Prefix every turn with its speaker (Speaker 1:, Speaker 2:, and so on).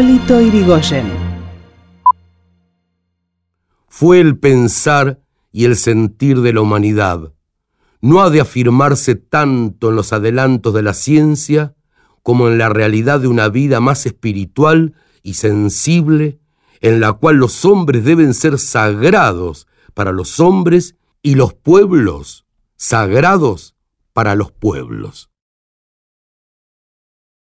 Speaker 1: Hipólito Yrigoyen.
Speaker 2: Fue el pensar y el sentir de la humanidad. No ha de afirmarse tanto en los adelantos de la ciencia como en la realidad de una vida más espiritual y sensible, en la cual los hombres deben ser sagrados para los hombres y los pueblos sagrados para los pueblos.